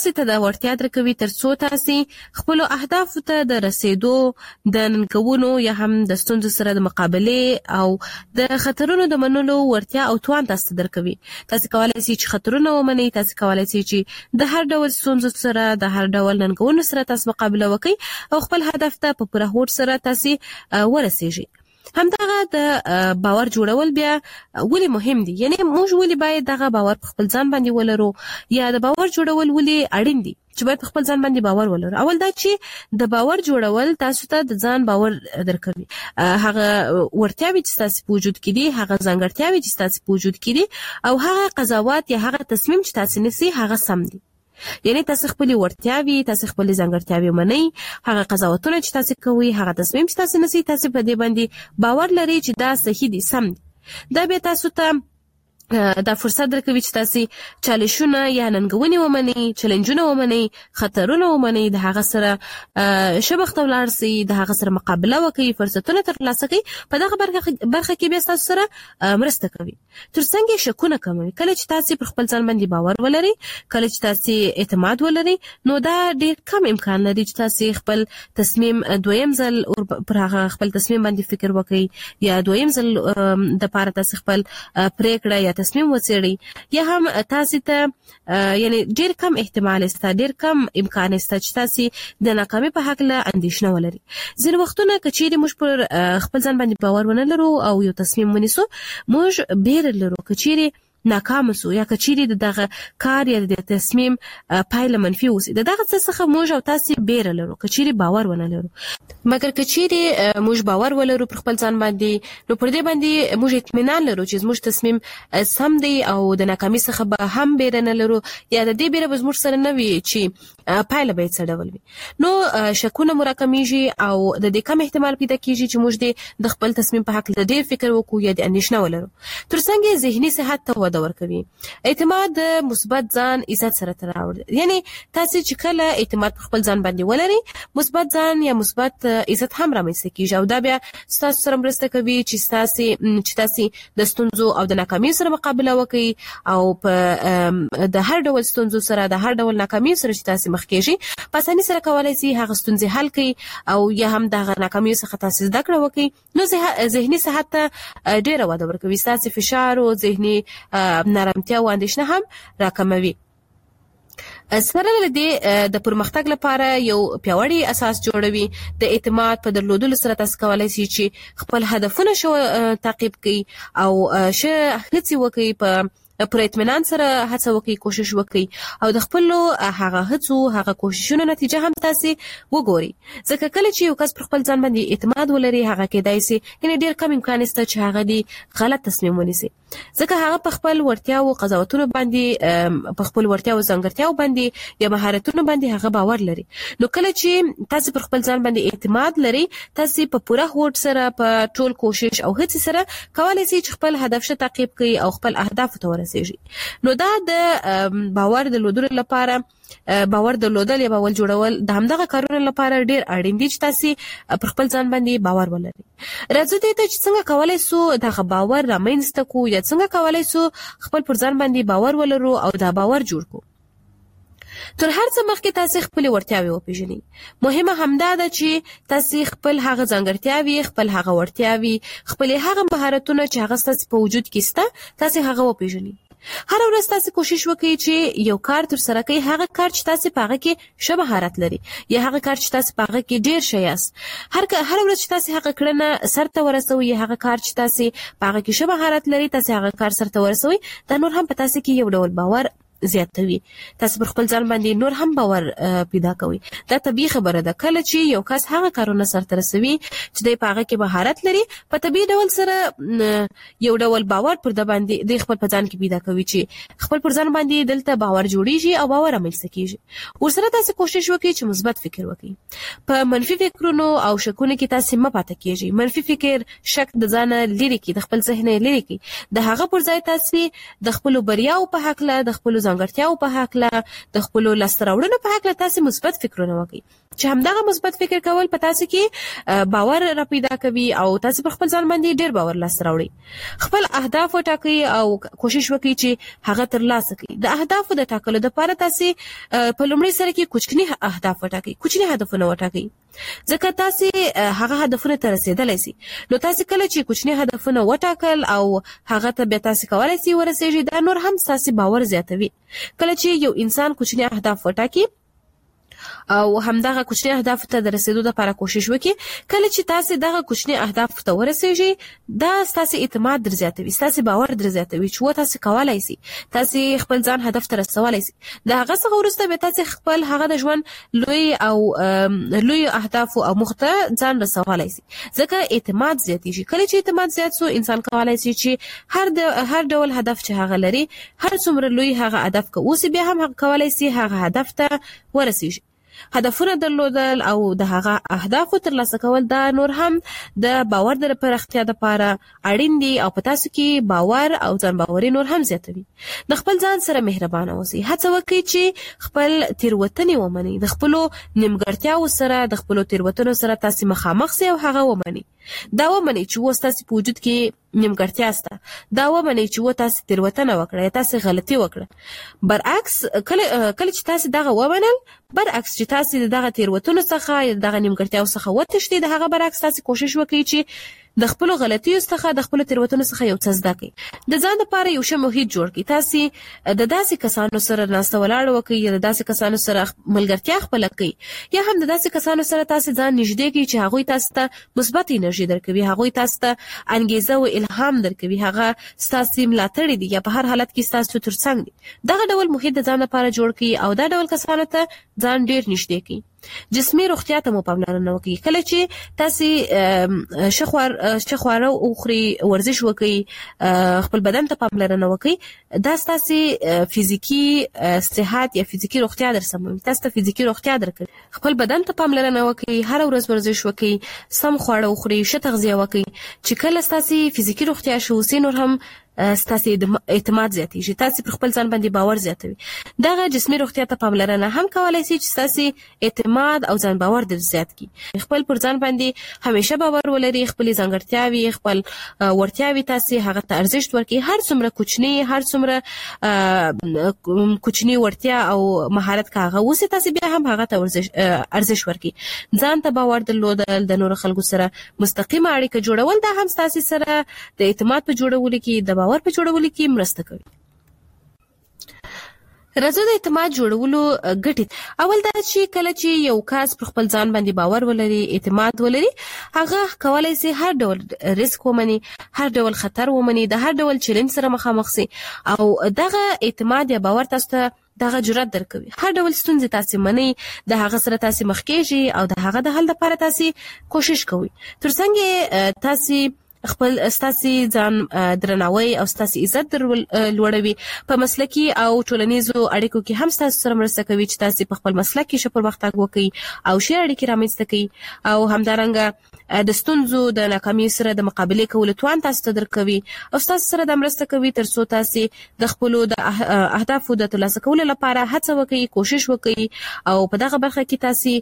ته دا وړتیا درکوي ترڅو تاسو خپل اهدافو ته د رسیدو د ننګونو یا هم د ستونزو سره د مقابله او د خطرونو د منلو وړتیا او توان تاسو درکوي. تاسو کولای شئ چې خطرونه ومنئ، تاسو کولای شئ چې د هر ډول ستونزو سره د هر ډول ننګونو سره تاسو مقابله وکړئ او خپل هدف ته په پوره هوډ سره تاسو ورسیږئ. همدغه د باور جوړول بیا ولې مهم دي، یعنی موږ ولې باید دغه باور په خپل ځان باندې ولرو یا د باور جوړول ولې اړین دي چې باید په خپل ځان باندې باور ولرو. اول دا چې د باور جوړول تاسو ته د ځان باور درکوي، هغه ورتیاوي چې تاسو په وجود کې دي، هغه ځانګړتیاوي چې تاسو په وجود کې دي او هغه قضاوت یا هغه تصمیم چې تاسو نیسئ هغه سم دي. یعنی تاسو خپل ورتیاوي، تاسو خپل ځانګړتیاوي منئ، هغه قضاوتونه چې تاسو کوئ، هغه تصمیم چې تاسو نیسئ، تاسو په دې باندې باور لرئ چې دا صحیح دي، سم دي. دا به تاسو ته دا فرصت درکوي چې تاسو چالشونه یا ننګونې ومنئ، چیلنجونه ومنئ، خطرونه ومنئ، د هغه سره شبخ ته ولاړ شئ، د هغه سره مقابله وکړئ، فرصتونه ترلاسه کړئ. په دغه برخه کې بیا تاسو سره مرسته کوي. ترڅنګ شکونه کموي. کله چې تاسو پر خپل ځان باندې باور ولرئ، کله چې تاسو اعتماد ولرئ، نو دا ډېر کم امکان لري چې تاسو خپل تصمیم دویم ځل پر هغه خپل تصمیم باندې فکر وکړئ یا دویم ځل د پاره تاسو خپل پریکړه یا تصمیم وڅېړئ، یا هم تاسو ته یعنی ډېر کم احتمال شته، ډېر کم امکان شته چې تاسو د ناکامۍ په حق له اندېښنه ولرئ. ځینې وختونه که چیرې موږ پر خپل ځان باندې باور ونه لرو او یو تصمیم ونیسو، موږ بیره لرو که چیرې ناکام سو یا که چیرې دغه کار یا د تصمیم پایله منفي وسی، دغه څه څخه موږ او تاسو بیره لرو که چیرې باور ونه لرو. مګر که چیرې موږ باور ولرو پر خپل ځان باندې، نو پر دې باندې موږ اطمینان لرو چې موږ تصمیم سم دی او د ناکامۍ څخه به هم بیره نه لرو یا د دې بیره به موږ سره نه وي چې پایله به څه ډول وي. نو شکونه مراکمیږي او د دې کم احتمال پیدا کیږي چې موږ د خپل تصمیم په حق ډېر فکر وکړو یا د اندېښنه ولرو. ترڅنګ ذهني صحت ته وده ورکوي. اعتماد د مثبت ځان عزت سره تړاو، یعنی تاسو چې کله اعتماد په خپل ځان باندې ولرئ، مثبت ځان یا مثبت عزت هم رامنځته کیږي او دا بیا تاسو سره مرسته کوي چې تاسو د ستونزو او د ناکامۍ سره مقابله وکړئ او په د هر ډول ستونزو سره، د هر ډول ناکامۍ سره چې تاسو مخ کیږئ، په اسانۍ سره کولای شئ هغه ستونزې حل کړئ او یا هم د ناکامۍ څخه تاسو زده کړه وکړئ. نو ذهني صحت ته ډېره وده ورکوي، تاسو فشار او ذهني نارامتیا او اندېښنه هم راکموي. سره له دې د پرمختګ لپاره یو پیاوړی اساس جوړوي. د اعتماد په درلودلو سره تاسو کولای شئ چې خپل هدفونه تعقیب کړئ او هڅې وکړئ، په پر اطمینان سره هڅه وکړئ، کوشش وکړئ او د خپل هغه هڅو هغه کوششونو نتیجه هم تاسو وګورئ. ځکه کله چې یو کس پر خپل ځان باندې اعتماد ولري، هغه کېدای شي یعنی ډېر کم امکان شته چې هغه دی غلط تصمیم ونیسي، ځکه هغه په خپل ورتیا او قضاوتونو باندې، په خپل ورتیا او ځانګړتیاو باندې یا مهارتونو باندې هغه باور لري. نو کله چې تاسو پر خپل ځان باندې اعتماد لري، تاسو په پوره هوډ سره، په ټول کوشش او هڅې سره کولای شئ چې خپل هدف ته تعقیب کړئ او خپل اهداف ته ورسیږئ. نو دا د باور درلودلو لپاره، باور درلودل یا باور جوړول د همدغه کارونو لپاره ډېر اړین دي چې تاسو پر خپل ځان باندې باور ولرئ. راځو دې ته چې څنګه کولای شو دغه باور رامنځته کړو یا څنګه کولای شو خپل پر ځان باندې باور ولرو او دا باور جوړ کړو. تر هر څه مخکې تاسو خپل ورتیاوي وپیژنئ. مهمه همدا ده چې تاسو خپل هغه ځانګړتیاوي، خپل هغه ورتیاوي، خپل هغه مهارتونه چې هغه تاسو په وجود کې شته، تاسو هغه وپیژنئ. هر ورځ تاسو کوشش وکړئ چې یو کار تر سره کړئ، هغه کار چې تاسو په هغه کې ښه مهارت لري یا هغه کار چې تاسو په هغه کې ډیر ښه یاست. هر ورځ چې تاسو هغه کړنه سرته ورسوي، هغه کار چې تاسو په هغه کې ښه مهارت لري، تاسو هغه کار سرته ورسوي، دا نور هم په تاسو کې یو ډول باور زیاتوي. تاسو پر خپل ځان باندې نور هم باور پیدا کوي. دا طبيعي خبره ده. کله چې یو کس هغه کارونه سرته رسوي چې د هغه کې مهارت لري، په طبيعي ډول سره یو ډول باور پر د باندې د خپل ځان کې پیدا کوي چې خپل پر ځان باندې دلته باور جوړیږي او باور رامنځته کیږي. ورسره تاسو کوشش وکړئ چې مثبت فکر وکړئ. په منفي فکرونو او شکونو کې تاسو مه پاتې کیږئ. منفي فکر، شک د ځان لري کې، د خپل ذهن لري کې، د هغه پر ځای تاسو د خپل بریاو په حق له، د خپل ځانګړتیاو په هکله د خپلو لاسته راوړنو په هکله تاسو مثبت فکرونه وکړئ چې همدغه مثبت فکر کول په تاسو کې باور را پیدا کوي او تاسو پر خپل ځان باندې ډیر باور لاسته راوړئ. خپل اهداف وټاکئ او کوشش وکړئ چې هغه ترلاسه کړئ. د اهدافو د ټاکلو لپاره تاسو په لومړي سره کې کوچني اهداف وټاکئ، کوچني هدفونه وټاکئ، ځکه تاسو هغه هدفونه ته رسیدلای شئ. نو تاسو کله چې کوچني هدفونه وټاکل او هغه ته به تاسو کولای شئ ورسېږئ، دا نور هم تاسو باور زیاتوي. کله چې یو انسان کوچني اهداف وټاکي او همدغه کوچني اهداف ته د رسیدو لپاره کوشش وکړي، کله چې تاسو دغه کوچني اهداف ته ورسېږئ، دا تاسو اعتماد در زیاتوي، تاسو باور در زیاتوي چې تاسو کولای شئ، تاسو خپل ځان هدف ته رسولای شئ. د هغه څخه وروسته به تاسو خپل هغه د ژوند لوی اهداف او مخته ځان رسولای شئ، ځکه اعتماد زیاتېږي. کله چې اعتماد زیات شو، انسان کولای شي چې هر ډول هدف چې هغه لري، هر څومره لوی هغه هدف که اوسي، بیا هم کولای شي هغه هدف ته ورسېږي. هدفونه درلودل او د هغه اهدافو ترلاسه کول دا نور هم د باور د پراختیا لپاره اړین دي او په تاسو کې باور او ځان باوري نور هم زیاتوي. د خپل ځان سره مهربانه اوسئ. هڅه وکړئ چې خپل تیروتنې ومنئ. د خپلو نیمګړتیاوو سره، د خپلو تیروتنو سره تاسو مخامخ سئ او هغه ومنئ. دا ومنئ چې تاسو په وجود کې نیمګړتیا سته. دا ومنئ چې تاسو تیروتنه وکړه، تاسو غلطي وکړه. برعکس کله چې تاسو دغه ومنل، برعکس چې تاسو دغه تیروتنو څخه، دغه نیمګړتیاو څخه وتښتئ، د هغه برعکس تاسو کوشش وکړئ چې د خپل غلطیو څخه، د خپل تیروتنو څخه یو څه زده کړئ. د ځان لپاره یو ښه محیط جوړ کړئ. تاسو د داسې کسانو سره ناسته ولاړه وکړئ، یا د داسې کسانو سره ملګرتیا خپله کړئ، یا هم د داسې کسانو سره تاسو ځان نږدې کړئ چې هغوی تاسو ته مثبت انرژي درکوي، هغوی تاسو ته انګیزه او الهام درکوي، هغه ستاسو ملاتړي دي یا په هر حالت کې ستاسو ترڅنګ دي. دغه ډول محیط د ځان لپاره جوړ کړئ او دا ډول کسانو ته ځان ډیر نږدې کړئ. جسمي روغتیا ته مو پاملرنه وکړئ. کله چې تاسو شخواره وخورئ، ورزش وکړئ، خپل بدن ته پاملرنه وکړئ، دا تاسو فزیکی صحت یا فزیکی روغتیا درسموي، تاسو ته فزیکی روغتیا درکوي. خپل بدن ته پاملرنه وکړئ، هر ورځ ورزش وکړئ، سم خواړه وخورئ، ښه تغذیه وکړئ، چې کله تاسو فزیکی روغتیا شو، نور هم ستاسو اعتماد زیاتېږي، تاسو پر خپل ځان باندې باور زیاتوي. دغه جسمي روغتیا ته پاملرنه هم کولای شي چې تاسو اعتماد او ځان باور در زیات کړي. خپل پر ځان باندې همیشه باور ولرئ، خپل ځانګړتیاوي، خپل وړتیاوي تاسو هغه ته ارزښت ورکړئ. هر څومره کوچنی، هر څومره کوچنی وړتیا او مهارت کاغه اوسه، تاسو بیا هم هغه ته ارزښت ورکړئ. ځان ته باور درلودل، د نور خلکو سره مستقیمه اړیکه جوړول، دا هم تاسو سره د اعتماد په جوړولو کې، د باور په جوړولو کې مرسته کوي. راځو د اعتماد جوړولو ګټې. اول دا چې کله چې یو کس پر خپل ځان باندې باور ولري، اعتماد ولري، هغه کولای شي هر ډول ریسک ومني، هر ډول خطر ومني، د هر ډول چیلنج سره مخامخ شي، او دغه اعتماد یا باور تاسو ته دغه جرأت درکوي. هر ډول ستونزې تاسو منئ، د هغه سره تاسو مخ کېږئ او د هغه د حل لپاره تاسو کوشش کوئ. ترڅنګ تاسو خپل ستاسو ځان درناوی او ستاسو عزت لوړوي. په مسلکي او ټولنیزو اړیکو کې هم ستاسو سره مرسته کوي چې تاسو په خپل مسلک کې ښه پرمختګ وکړئ او ښې اړیکې رامنځته کړئ، او همدارنګه د ستونزو د ناکامۍ سره د مقابلې کولو توان تاسو ته درکوي او ستاسو سره د مرسته کوي ترڅو تاسو د خپلو د اهدافو د ترلاسه کولو لپاره هڅه وکړئ، کوشش وکړئ او په دغه برخه کې تاسو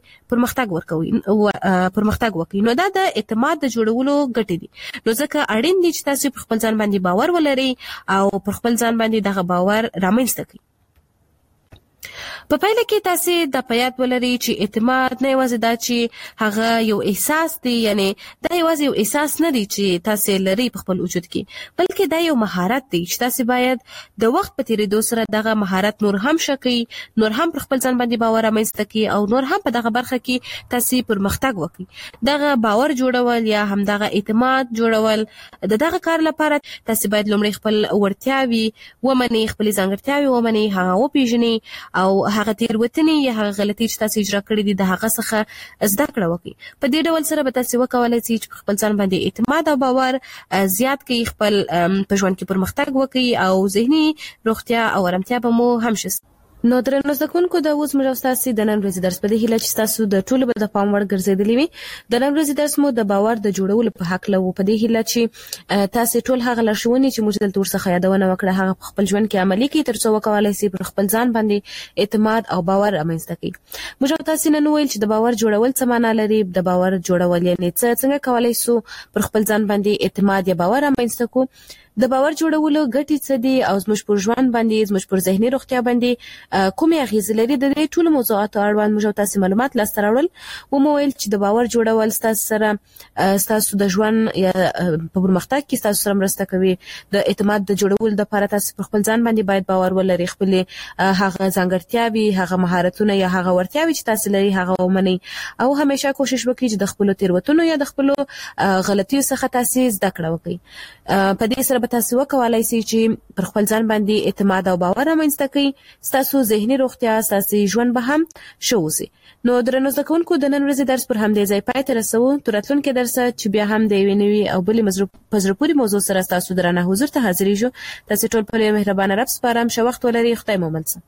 پرمختګ وکړئ. نو دا د اعتماد د جوړولو ګټې دي. نو ځکه اړین دي چې تاسو پر خپل ځان باندې باور ولرئ او پر خپل ځان باندې دغه باور رامنځته کړئ. په پایله کې تاسو د پیات ولري چې اعتماد نه یوازې دا چې هغه یو احساس دی، یعنی دا یوازې یو احساس نه دی چې تاسو لري په خپل وجود کې، بلکې دا یو مهارت دی چې تاسو باید د وخت په تیریدو سره دغه مهارت نور هم شکړئ، نور هم پر خپل ځان باندې باور رامنځته کړئ او نور هم په دغه برخه کې تاسو پرمختګ وکړئ. دغه باور جوړول یا هم دغه اعتماد جوړول، دغه کار لپاره تاسو باید لومړی خپل وړتیاوي ومنئ، خپل ځانګړتیاوي ومنئ، هغه وپیژنئ او هغه تیروتنې یا هغه غلطۍ چې تاسو اجرا کړې دي د هغه څخه زده کړه وکړئ. په دې ډول سره به تاسو وکولای شئ چې خپل ځان باندې اعتماد او باور زیات کړئ، خپل په ژوند کې پرمختګ وکړئ او ذهني روغتیا او آرامتیا به مو هم شي. نو درنو زده کوونکو د اوس موږ تاسو د نن ورځې درس په دې هیله چې تاسو د ټولو به د پام وړ ګرځېدلی وي. د نن ورځې درس مو د باور د جوړولو په حق له په دې هیله چې تاسو ټول هغه لارښوونې چې موږ دلته ورڅخه یادونه وکړه هغه په خپل ژوند کې عملي کړئ ترڅو وکولای شئ پر خپل ځان باندې اعتماد او باور رامنځته کړئ. موږ تاسو نن ویل چې د باور جوړول څه معنی لري، د باور جوړول یعنی څنګه کولای شو پر خپل ځان باندې اعتماد یا باور رامنځته کړو. د باور جوړولو ګټې څه دي او زموږ پر ژوند باندې زموږ پر ذهني روغتیا باندې کومې اغیزې لري. د دې ټولو موضوعاتو اړوند موږ تاسو معلومات لاسته راوړل. مو ویل چې د باور جوړول تاسو د ژوند یا په پرمختګ کې تاسو سره مرسته کوي. د اعتماد د جوړولو لپاره تاسو پر خپل ځان باندې باید باور ولرئ، خپل هغه ځانګړتیاوي، هغه مهارتونه یا هغه ورتیاوي چې تاسو لري هغه ومنئ او همیشه کوشش وکړئ چې د خپل تیروتنو یا د خپل غلطیو څخه تاسو زده کړه وکړئ. په دې سره به تاسو وکولای شئ چې پر خپل ځان باندې اعتماد او باور رامنځته کړئ. تاسو ذهني روغتیا، تاسو ژوند به هم ښه وي. نو درنو زده کوونکو د نن ورځې درس پر همدې ځای پای ته رسوو. تر راتلونکي درس چې بیا هم د یوې نوې او بلې په زړه پورې موضوع سره تاسو درنه حضور ته حاضرېږو. تاسو ټول په مهربانه رب سپارم. ښه وخت ولرئ. خدای مو مل شه.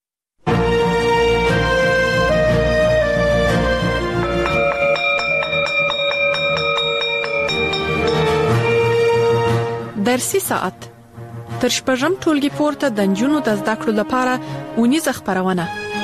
درسي ساعت تر شپږم ټولګي پورته د نجونو د زده کړو لپاره اونیزه خبرونه.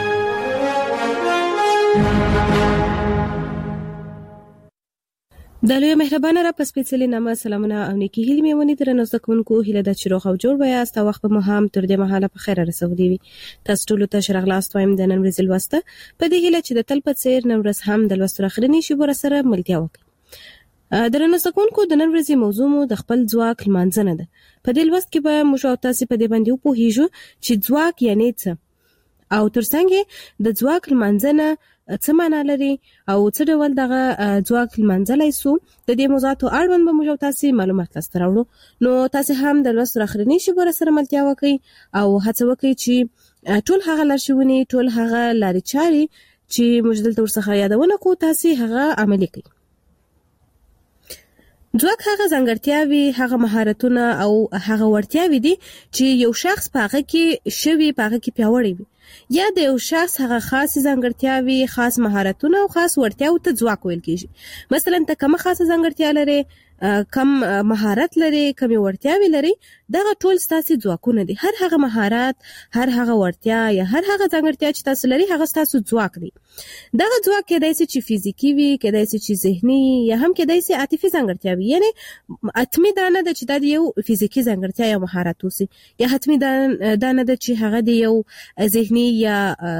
د لوی مهربانه را په سپېڅلي نامه سلامونه او نیکی هیلې مې ونې درنو زده کوونکو. هیله ده چې روغ او جوړ وایاست او وخت به مو هم تر دې مهاله په خیر رسولي وي. تاسو ټولو ته ښه راغلاست وایم د نن ورځې لوسته. په دې هیله چې د تل په څیر نن ورځ هم د لوستو اخرنۍ شیبو سره ملتیا وکړئ. درنو زده کوونکو د نن ورځې موضوع مو د خپل ځواک لمانځنه ده. په دې لوست کې به موږ تاسو په دې باندې وپوهیږو چې ځواک یعنی څه او ترڅنګ د ځواک لمانځنه څه معنی لري او څه ډول دغه ځواک لمانځلای سو. د دې موضوعاتو اړوند به موږ تاسو معلومات لاسته راوړو. نو تاسو هم د لوست اخرنۍ شیبو سره ملتیا وکړئ او هڅه وکړئ چې ټول هغه لارښوونې، ټول هغه لارې چارې چې موږ دلته ورڅخه یادونه کوو تاسو هغه عملي کړئ. ځواک هغه ځانګړتیاوي، هغه مهارتونه او هغه ورتیاوي دي چې یو شخص په هغه کې شوی، په هغه کې پیاوړی وي یا د یو شخص هغه خاص ځانګړتیاوي، خاص مهارتونه او خاص ورتیاوي ته ځواک ویل کیږي. مثلا ته کوم خاصه ځانګړتیا لري، کم مهارت لري، کم ورتیاوي لري، دغه ټول ستاسو ځواکونه دي. هر هغه مهارت، هر هغه ورتیا یا هر هغه ځانګړتیا چې تاسو لري هغه ستاسو ځواک دی. دغه ځواک کېدای شي چې فزیکی وي، کېدای شي چې ذهني یا هم کېدای شي عاطفي ځانګړتیا وي. یعنی اتمی دانه د چې د یو فزیکی ځانګړتیا یا مهارت وسی یا اتمی دانه د چې هغه د یو ذهني یا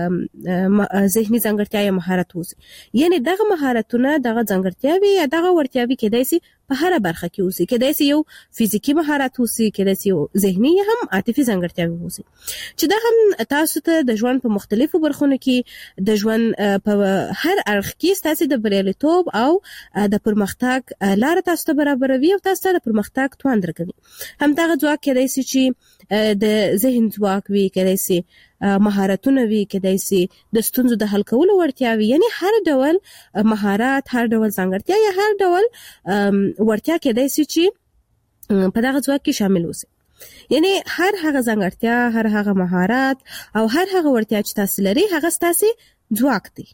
ذهني ځانګړتیا یا مهارت وسی. یعنی دغه مهارتونه، دغه ځانګړتیاوي یا دغه ورتیاوي کېدای شي په هر برخه کې وسی. کېدای شي یو فزیکی مهارت وسی، کېدای شي یو ذهني یا هم عاطفي ځانګړتیاوي وسی چې دا هم تاسو ته د ژوند په مختلفو برخو کې د ژوند په هر اړخ کې تاسو د بریالیتوب او د پرمختګ لار تاسو ته برابروي او تاسو ته د پرمختګ توان درکوي. هم دغه ځواک کېدای شي چې د ذهن ځواک وي، کېدای شي مهارتونه وي، کېدای شي د ستونزو د حل کولو ورتیا وي. یعنی هر ډول مهارت، هر ډول ځانګړتیا یا هر ډول ورتیا کېدای شي چې په دغه ځواک کې شامل وي. یعنی هر هغه ځانګړتیا، هر هغه مهارت او هر هغه ورتیا چې تاسو لري هغه ستاسو ځواک دی.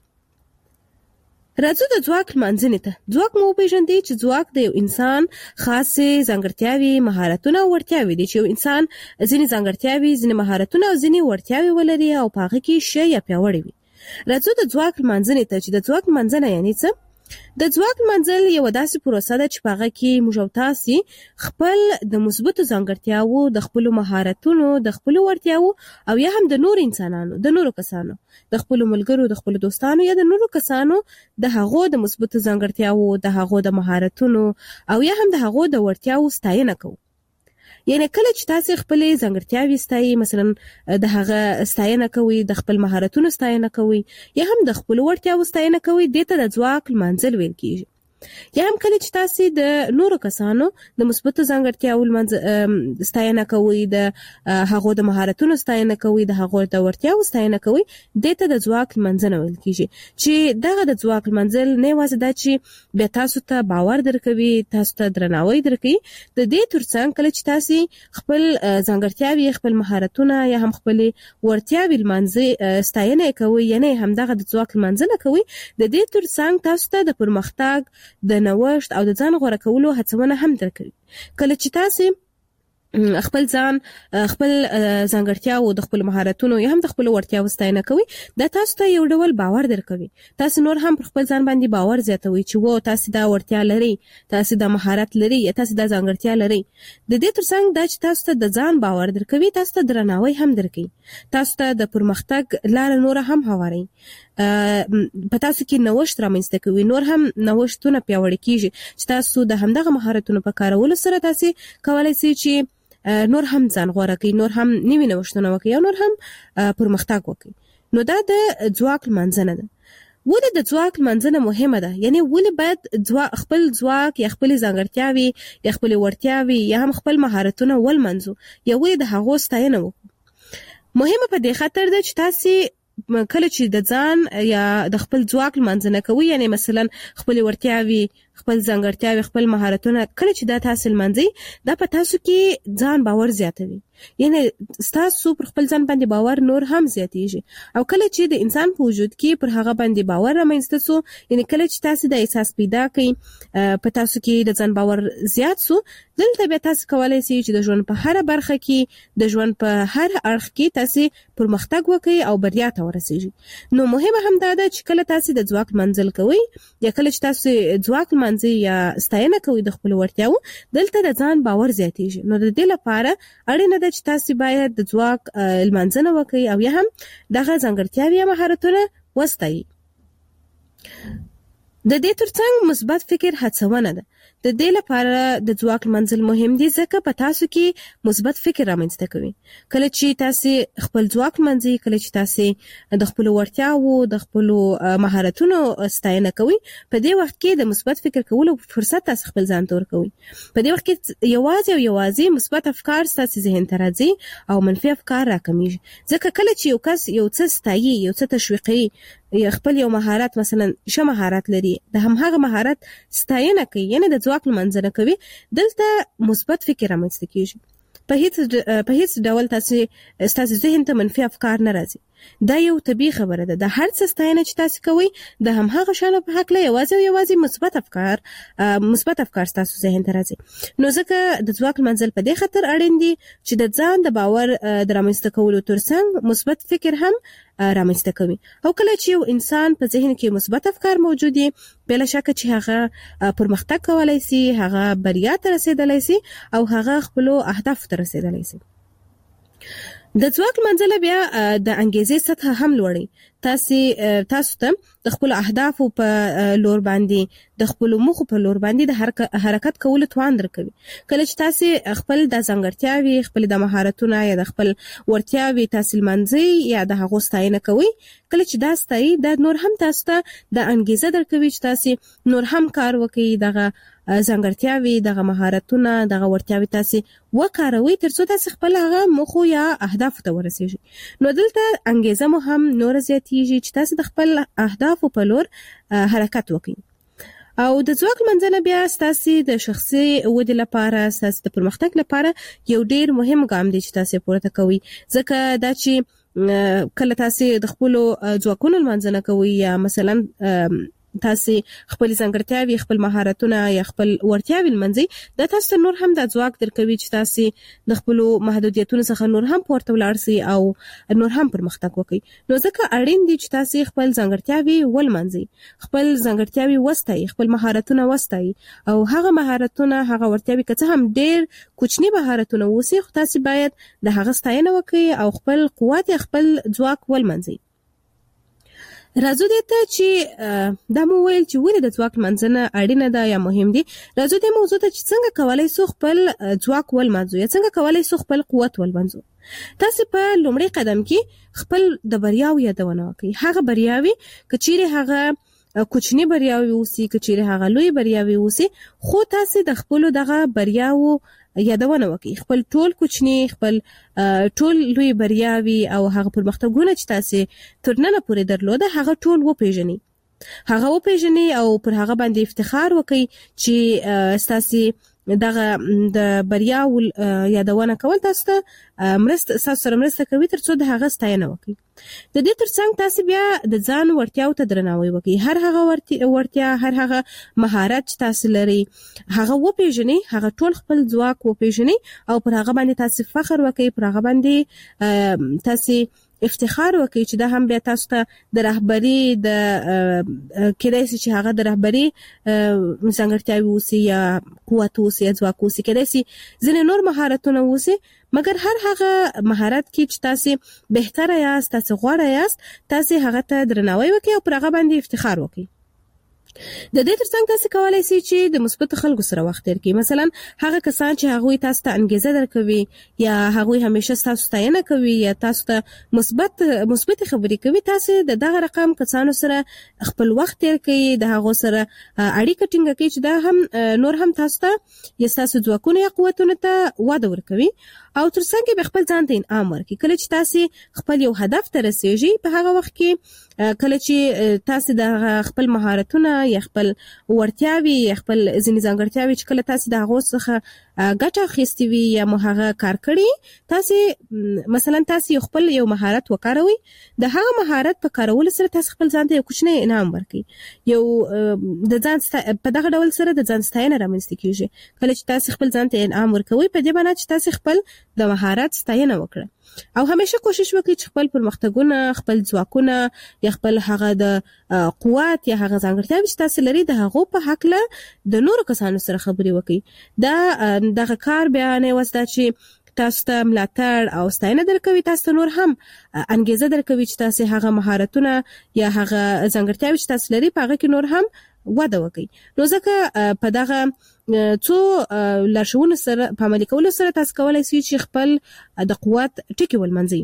راځو د ځواک لمانځنې ته. ځواک مو پیژندئ چې ځواک د یو انسان خاصې ځانګړتیاوي، مهارتونه او ورتیاوي دي. چې یو انسان ځینې ځانګړتیاوي، ځینې مهارتونه او ځینې ورتیاوي ولري او په هغه کې ښه یا پیاوړی وي. راځو د ځواک لمانځنې ته چې د ځواک لمانځنه یعنی څه. د ځواک لمانځل یو داسې پروسه ده چې په هغه کې موږ تاسو خپل د مثبتو ځانګړتیاوو، د خپل مهارتونو، د خپل ورتیاوو او یا هم د نور انسانانو، د نورو کسانو، د خپل ملګرو، د خپل دوستانو یا د نورو کسانو د هغو د مثبتو ځانګړتیاوو، د هغو د مهارتونو او یا هم د هغو د ورتیاوو ستاینه کوو. یعنی کله چې تاسو خپل ځانګړتیاوي ستایي، مثلا د هغه ستاینه کوي، د خپل مهارتونو ستاینه کوي یا هم د خپل ورتیاوو ستاینه کوي، دته د ځواک لمانځل ویل کیږي. یا هم کله چې تاسو د نورو کسانو د مثبت ځانګړتیاو ستاینه کوئ، د هغو د مهارتونو ستاینه کوئ، د هغو د وړتیاو ستاینه کوئ، دته د ځواک لمانځنه ویل کیږي. چې دغه د ځواک لمانځل نه یوازې دا چې بیا تاسو ته باور درکوي، تاسو ته درناوی درکوي، د دې ترڅنګ کله چې تاسو خپل ځانګړتیاوي، خپل مهارتونه یا هم خپل وړتیاوي لمانځي ستاینه کوئ، یعنی هم دغه د ځواک لمانځنه کوئ، د دې ترڅنګ تاسو ته د پرمختګ، د نوښت او د ځان غوړه کولو هڅونه هم درکوي. کله چې تاسو خپل ځان، خپل ځانګړتیاو، د خپل مهارتونو یا هم د خپل وړتیاو ستاینه کوي، دا تاسو ته یو ډول باور درکوي. تاسو نور هم پر خپل ځان باندې باور زیاتوي چې وو تاسو دا وړتیا لري، تاسو دا مهارت لري، یا تاسو دا ځانګړتیا لري. د دې ترڅنګ دا چې تاسو ته د ځان باور درکوي، تاسو ته درناوی هم درکوي، تاسو ته د پرمختګ لار نور هم هواري، په تاسو کې نوښت رامنځته کوي، نور هم نوښتونه پیاوړي کیږي چې تاسو د همدغه مهارتونو په کارولو سره تاسو کولای شئ چې نور هم ځان غوړه کړئ، نور هم نوي نوښتونه وکړئ او نور هم پرمختګ وکړئ. نو دا د ځواک لمانځنه ده. ولې د ځواک لمانځنه مهمه ده؟ یعنی ولې باید خپل ځواک یا خپل ځانګړتیاوي یا خپل وړتیاوي یا هم خپل مهارتونه ولمنځو، یا ولې د هغو ستاینه وکړو؟ مهمه په دې خاطر ده چې تاسو کله چې د ځان یا د خپل ځواک لمانځنه کوي، یعنی مثلا خپل وړتیاوي، خپل ځانګړتیاوي، خپل مهارتونه کله چې دا تاسو لمانځي، دا په تاسو کې ځان باور زیاتوي، یعنی تاسو پر خپل ځان باندې باور نور هم زیاتیږي. او کله چې د انسان په وجود کې پر هغه باندې باور رامنځته سو، یعنی کله چې تاسو د احساس پیدا کړئ، په تاسو کې د ځان باور زیات سو، دلته بیا تاسو کولای شئ چې د ژوند په هر برخه کې، د ژوند په هر اړخ کې تاسو پرمختګ وکړئ او بریا ته ورسیږئ. نو مهمه هم دا ده چې کله تاسو د ځواک منځل کوئ یا کله چې تاسو ځواک منځي یا ستاینه کوئ د خپل وړتیاو، دلته د ځان باور زیاتیږي. نو د دې لپاره اړینه ده چې تاسو باید د ځواک لمانځنه وکړئ او یا هم دغه ځانګړتیاوې یا مهارتونه وستایئ. د دې ترڅنګ مثبت فکر هڅونه ده. د دې لپاره د ځواک منځل مهم دي ځکه په تاسو کې مثبت فکر رامنځته کوي. کله چې تاسو خپل ځواک منځي، کله چې تاسو د خپل وړتیاو، د خپل مهارتونو ستاینه کوي، په دې وخت کې د مثبت فکر کولو فرصت تاسو خپل ځان ته ورکوي. په دې وخت کې یوازې مثبت افکار تاسو ذهن ته راځي او منفي افکار راکمیږي. ځکه کله چې یو کس یو څه ستایي، یو څه تشویقي، خپل یو مهارت مثلا ښه مهارت لري، د همغه مهارت ستاینه کوي، یعنی د ځواک لمانځنه کوي، دلته مثبت فکر رامنځته کیږي. په هیڅ ډول تاسو ذهن ته منفي افکار نه راځي. دا یو طبيعي خبره ده. د هر څه ستاینه چې تاسو کوئ، د همغه شانو په حق له یوازې مثبت افکار تاسو ذهن ته راځي. نو ځکه د ځواک منځل په دې خاطر اړین دي چې د ځان د باور د رامنځته کولو ترڅنګ مثبت فکر هم رامنځته کوي. او کله چې یو انسان په ذهن کې مثبت افکار موجود دي، بلا شک چې هغه پرمختګ کولای شي، هغه بریا ته رسیدلی شي او هغه خپل اهداف ته رسیدلی شي. د ځواک منځله بیا د انګیزې سطح هم لوړي. تاسو ته د خپل اهدافو په لور باندې، د خپل موخو په لور باندې د حرکت کولو توان درکوي. کله چې تاسو خپل د ځانګړتیاوي، خپل د مهارتونو یا د خپل وړتیاوي تاسو منځي یا د هغو ستاینه کوي، کله چې دا ستایي، دا نور هم تاسو ته د انګیزه درکوي چې تاسو نور هم کار وکړئ، دغه ځانګړتیاوي، دغه مهارتونه، دغه وړتیاوي تاسو وکاروئ ترڅو تاسو خپل هغه موخو یا اهداف ته ورسیږئ. نو دلته انګیزه مو هم نور زیاتیږي چې تاسو د خپل اهدافو په لور حرکت وکړئ. او د ځواک منځنه بیا تاسو د شخصي ودې لپاره، تاسو د پرمختګ لپاره یو ډیر مهم ګام دی چې تاسو پورته کوئ. ځکه دا چې کله تاسو د خپل ځواکونو منځنه کوئ یا مثلا تاسو خپل ځانګړتیاوي، خپل مهارتونه یا خپل وړتیاوي لمنځي، دا تاسو نور هم د ځواک درکوي چې تاسو د خپل محدودیتونو څخه نور هم پورته ولاړ شئ او نور هم پرمختګ وکړئ. نو ځکه اړین دي چې تاسو خپل ځانګړتیاوي ولمنځي، خپل ځانګړتیاوي وستایي، خپل مهارتونه وستایي، او هغه مهارتونه، هغه وړتیاوي که څه هم ډیر کوچني مهارتونه وسی، خو تاسو باید د هغه ستاینه وکړئ او خپل قوت یا خپل ځواک ولمنځي. راځو دې ته چې دا مو ویل چې ولې د ځواک منځنه اړینه ده یا مهم دي. راځو دې موضوع ته چې څنګه کولای شو خپل ځواک ولمنځو یا څنګه کولای شو خپل قوت ولمنځو. تاسو په لومړي قدم کې خپل د بریاو یادونه وکړئ. هغه بریاوي که چیرې هغه کوچنی بریاوي اوسي کچېره هغه لوی بریاوي اوسي خو تاسو د خپل دغه بریاو یادونه وکړئ خپل ټول کوچنی خپل ټول لوی بریاوي او هغه پرمختګونه چې تاسو ترننه پورې درلوده هغه ټول وپېژنئ او پر هغه باندې افتخار وکړئ چې تاسو دغه د بریاو یادونه کول تاسو ته مرسته کوي ترڅو د هغه ستاینه وکړي د دې ترڅنګ تاسو بیا د ځان وړتیاو ته درناوی وکړئ هر هغه وړتیا هر هغه مهارت چې تاسو لري هغه وپېژنئ هغه ټول خپل ځواک وپېژنئ او پر هغه باندې تاسو فخر وکړئ پر هغه باندې تاسو افتخار وکړي چې دا هم بیا تاسو ته د رهبری د کېدای شي چې هغه د رهبری څنګهتیاوي اوسي یا قوت اوسي یا ځواک اوسي کېدای شي ځینې نور مهارتونه اوسي مګر هر هغه مهارت کې چې تاسو بهتره یاست تاسو غوره یاست تاسو هغه ته درناوی وکړئ او پر هغه باندې افتخار وکړئ د دې ترڅنګ تاسو کولای شئ چې د مثبت خلکو سره وخت تیر کړئ مثلا هغه کسان چې هغه تاسو ته انګیزه درکوي یا هغه همیشه تاسو ستاینه کوي یا تاسو ته مثبت خبرې کوي تاسو د دغه رقم کسانو سره خپل وخت تیر کړئ د هغه سره اړیکه ټینګه کړئ چې دا هم نور هم تاسو ته یا تاسو ځواکونه یا قوتونه ته وده ورکوي او ترڅنګ به خپل ځان ته انعام ورکړي کله چې تاسو خپل یو هدف ته رسیږئ په هغه وخت کې کله چې تاسو د خپل مهارتونه یا خپل ورتیاوي یا خپل ځینې ځانګړتیاوي چې کله تاسو د هغه څخه ګټه اخیستې وي یا هغه کار کړی تاسو مثلا تاسو خپل یو مهارت وکاروي د هغه مهارت په کارولو سره تاسو خپل ځان ته یو کوچنی انعام ورکړي یو د ځان په دغه ډول سره د ځان ستاینه رامنځته کیږي کله چې تاسو خپل ځان ته انعام ورکوي په دې باندې چې تاسو خپل د مهارت ستاینه وکړه او همیشه کوشش وکړئ چې خپل پرمختګونه خپل ځواکونه یا خپل هغه د قوت یا هغه ځانګړتیاوې چې تاسو لري د هغه په حق له د نورو کسانو سره خبرې وکړئ دغه کار بیان وسته چې تاسو ته ملاتړ او ستاینه درکوي تاسو ته نور هم انګیزه درکوي چې تاسو هغه مهارتونه یا هغه ځانګړتیاوې چې تاسو لري په هغه کې نور هم وده وکړي نو ځکه په دغه څو لارښوونو سره په عملي کولو سره تاسو کولای شئ چې خپل د قوت ټکی ولمنځئ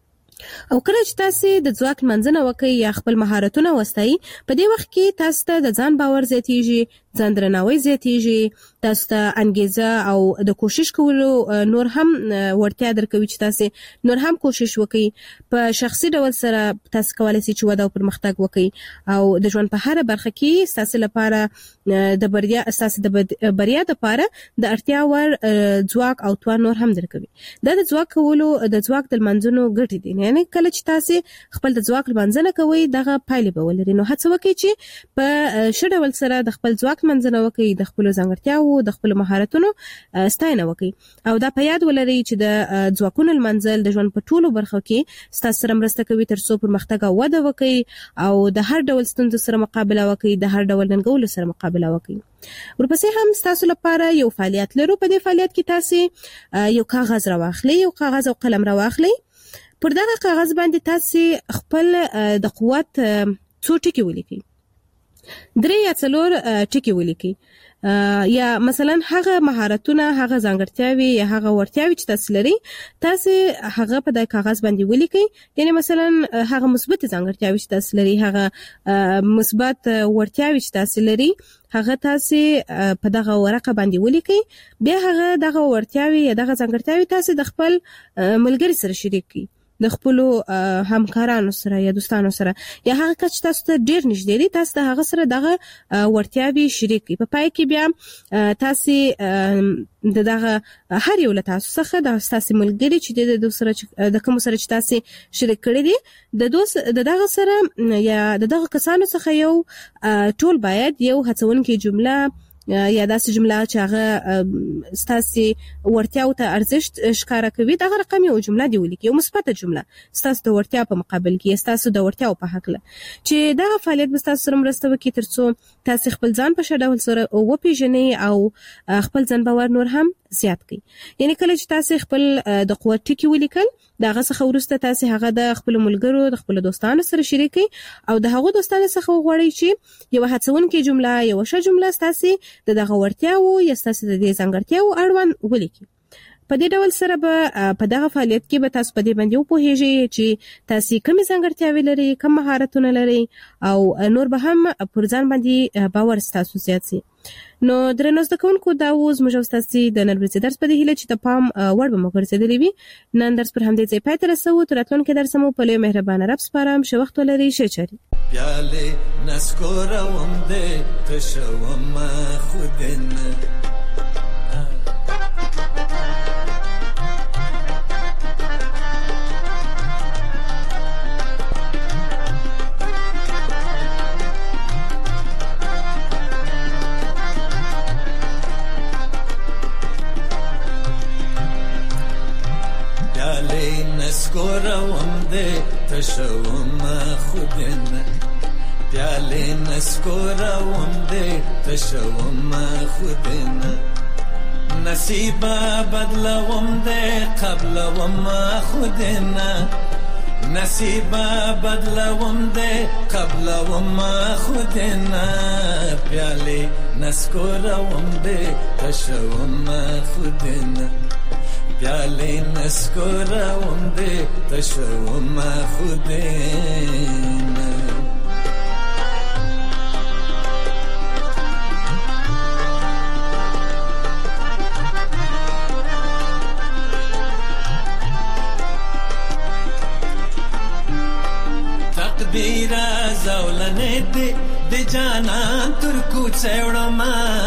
او کله چې تاسو د ځواک منځنه وکړئ یا خپل مهارتونه وستایي په دې وخت کې تاسو ته د ځان باور زیاتیږي ځان درناوی زیاتیږي تاسو ته انګیزه او د کوشش کولو نور هم ورتیا درکوي چې تاسو نور هم کوشش وکړئ په شخصي ډول سره تاسو کولای شئ چې وده او پرمختګ وکړئ او د ژوند په هر برخه کې تاسو لپاره د بریا اساس د بریا لپاره د اړتیا ور ځواک او توان نور هم درکوي دا د ځواک کولو د ځواک د منځونو ګټې دي یعنی کله چې تاسو خپل د ځواک منځنه کوي دغه پایلې به ولري نو هڅه وکړئ چې په شډول سره د خپل ځواک منځنه وکړئ د خپل ځانګړتیاو د خپل مهارتونو ستاینه وکړئ او دا په یاد ولرئ چې د ځواکونو منځل د ژوند په ټولو برخو کې ستاسو سره مرسته کوي ترڅو پرمختګ او وده وکړي او د هر ډول ستونزو سره مقابله وکړي د هر ډول ننګولو سره مقابله وکړي ورپسې هم تاسو لپاره یو فعالیت لرو په دې فعالیت کې تاسو یو کاغذ راواخلئ یو کاغذ او قلم راواخلئ پر دغه کاغذ باندې تاسو خپل د قوت څو ټکي ولیکئ 3 یا 4 ټکي ولیکئ یا مثلا هغه مهارتونه هغه ځانګړتیاوي یا هغه ورتیاوي چې تاسو لري تاسو هغه په د کاغذ باندې ولیکئ یعنی مثلا هغه مثبت ځانګړتیاوي چې تاسو لري هغه مثبت ورتیاوي چې تاسو لري هغه تاسو په دغه ورقه باندې ولیکئ بیا هغه دغه ورتیاوي یا دغه ځانګړتیاوي تاسو د خپل ملګری سره شریک کړئ د خپل همکارانو سره یا دوستانو سره یا هغه کس چې تاسو ته ډیر نږدې دي تاسو ته هغه سره دغه ورتیاوي شریک کړئ په پای کې بیا تاسو دغه هر یو له تاسو څخه د تاسو ملګری چې د دوسر د کوم سره چې تاسو شریک کړی دي د دغه سره یا دغه کسانو څخه یو ټول باید یو هڅونکې جمله یا داسې جمله چې هغه ستاسو ورتیاو ته ارزښت ښکارا کوي دا رقم یو جمله دی ولیکي یو مثبت جمله ستاسو د ورتیا په مقابل کې ستاسو د ورتیاو په حق له چې دا فعالیت به تاسو سره مرسته وکړي ترڅو تاسو خپل ځان په شډول سره وپیژنئ او خپل ځان باور نور هم زیات کړئ یعنی کله چې تاسو خپل د قوت ټکی ولیکل داغه څخه ورسته تاسو هغه د خپل ملګرو د خپل دوستانو سره شریکي او د هغه دوستانو څخه وغواړئ چې یو هڅونکې جمله یو ښه جمله تاسو دغه ورتیاو یا تاسو د دې ځانګړتیاو اړوند ولیکئ په دې ډول سره به په دغه فعالیت کې به تاسو په دې باندې وپوهیږئ چې تاسو کومې ځانګړتیاوې لرئ، کوم مهارتونه لرئ او نور به هم پر ځان باندې باور ستاسو زیات شي. نو درنو زده کوونکو، دا اوس موږ ستاسو د نن ورځې درس په دې هیله چې د پام وړ به مو ګرځېدلی وي. نن درس پر همدې ځای پای ته رسوو. تر راتلونکي درس مو په لوی مهربانه رب سپارم. ښه وخت ولرئ. ښه چارې. پیالې نسکورم دې تشوم خودنه نسکورم دې تشوم خودنه پیالې نسکورم دې تشوم خودنه نصیبه بدلوم دې قبلوم خودنه نصیبه بدلوم دې قبلوم خودنه پیالې نسکورم دې تشوم خودنه پیالې نسکورم دې تشوم خودنه تقدیر زولنه دې جانان تر کوڅه وړم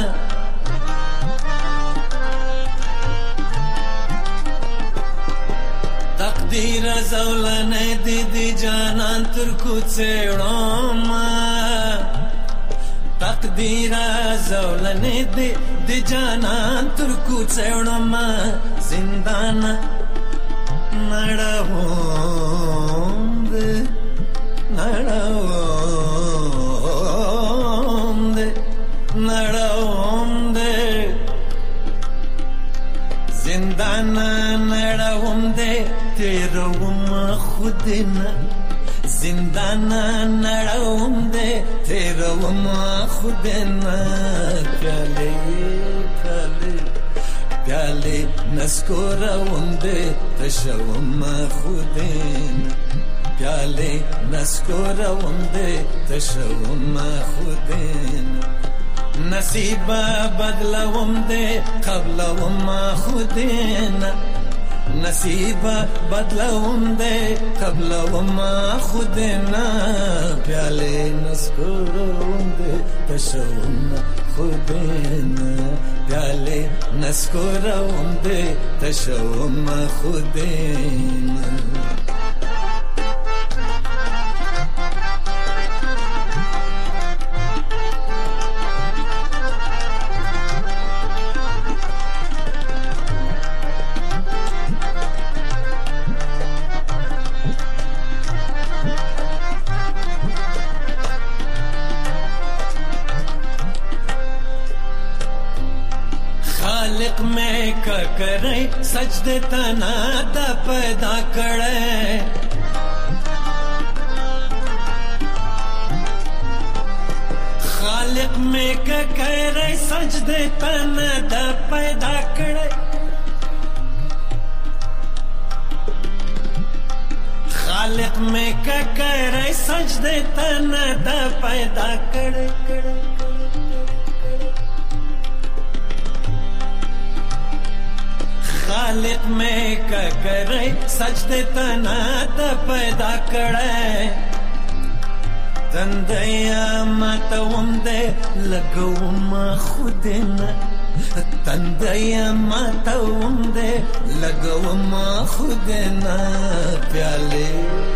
تقدیر زولنه دی جانان تر کوڅه وړم تقدیر زولنه دی جانان تر کوڅه وړم زندان نړوم دې زندان نړوم دې تیروم خودنه زندان نړوم دې تیروم خودنه پیالې نسکورم دې تشوم خودنه پیالې نسکورم دې تشوم خودنه نصیبه بدلوم دې قبلوم خودنه نصیبه بدلوم دې قبلوم خودنه پیالې نسکورم دې تشوم خودنه پیالې نسکورم دې تشوم خودنه خالق میں کرے سجدے تنا دا پیدا کرے خالق میں کرے سجدے تنا دا پیدا کرے خالق میں کرے سجدے تنا دا پیدا کرے خالق میں کرے سجدے تنا دا پیدا کرے تندیا ماتوم دے لگوم خودنه تندیا ماتوم دے لگوم خودنه پیالے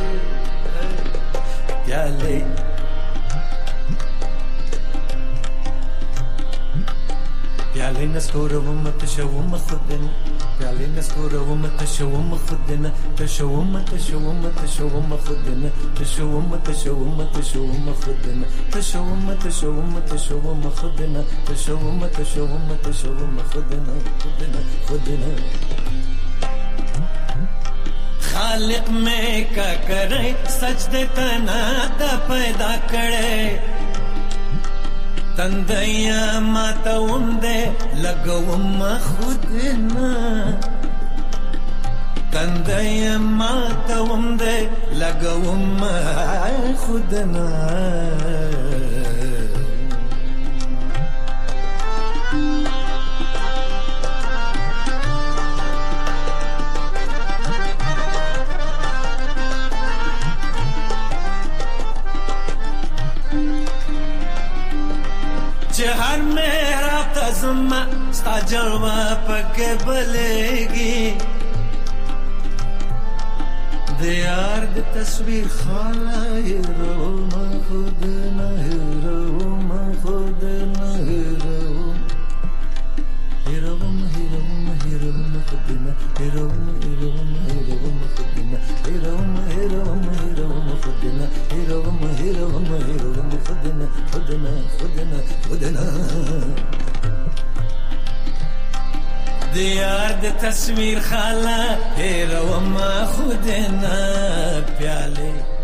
پیالے نسکورم تشوم خودنه پیالې نسکورم تشوم خودنه تشوم خودنه تشوم خودنه تشوم خودنه خودنه خالق میں کا کرے سجدے تنا دا پیدا کرے تندیا ماتوم دے لگوم خودنه تندې ماتوم دې لګوم خودنا हर मेरा तज़मा स्ता जलवा पके बलेगी दियार दी तस्वीर खाला हीरो मैं खुद न हीरो मैं खुद न हीरो हीरो हीरो हीरो मैं खुद न हीरो हीरो हीरो मैं खुद न हीरो हीरो हीरो मैं खुद न हीरो हीरो हीरो मैं खुद न खुद न खुद न खुद न दियार दी तस्वीर खाला हीरो मैं खुद न प्याले